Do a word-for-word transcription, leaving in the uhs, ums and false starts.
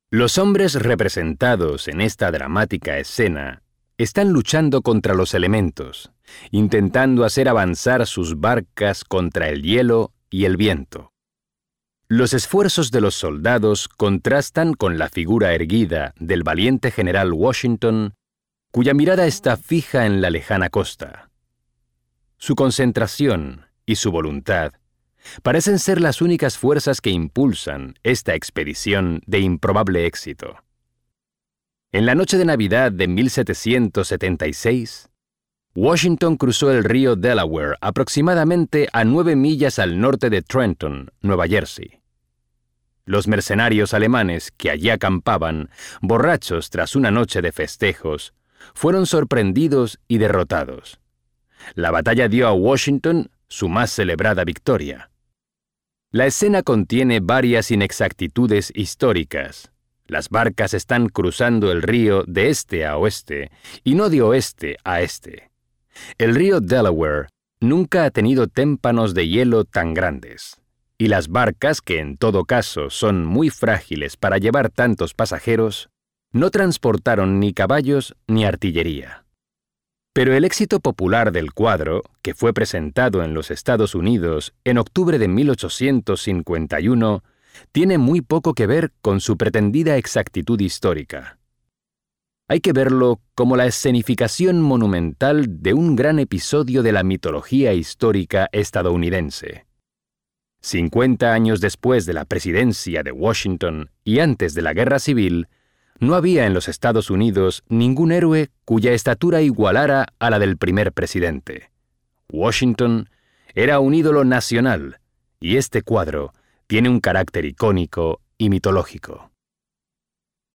Los hombres representados en esta dramática escena están luchando contra los elementos, intentando hacer avanzar sus barcas contra el hielo y el viento. Los esfuerzos de los soldados contrastan con la figura erguida del valiente general Washington, cuya mirada está fija en la lejana costa. Su concentración y su voluntad parecen ser las únicas fuerzas que impulsan esta expedición de improbable éxito. En la noche de Navidad de mil setecientos setenta y seis, Washington cruzó el río Delaware aproximadamente a nueve millas al norte de Trenton, Nueva Jersey. Los mercenarios alemanes que allí acampaban, borrachos tras una noche de festejos, fueron sorprendidos y derrotados. La batalla dio a Washington su más celebrada victoria. La escena contiene varias inexactitudes históricas. Las barcas están cruzando el río de este a oeste y no de oeste a este. El río Delaware nunca ha tenido témpanos de hielo tan grandes, y las barcas, que en todo caso son muy frágiles para llevar tantos pasajeros, no transportaron ni caballos ni artillería. Pero el éxito popular del cuadro, que fue presentado en los Estados Unidos en octubre de mil ochocientos cincuenta y uno, tiene muy poco que ver con su pretendida exactitud histórica. Hay que verlo como la escenificación monumental de un gran episodio de la mitología histórica estadounidense. Cincuenta años después de la presidencia de Washington y antes de la Guerra Civil, no había en los Estados Unidos ningún héroe cuya estatura igualara a la del primer presidente. Washington era un ídolo nacional, y este cuadro tiene un carácter icónico y mitológico.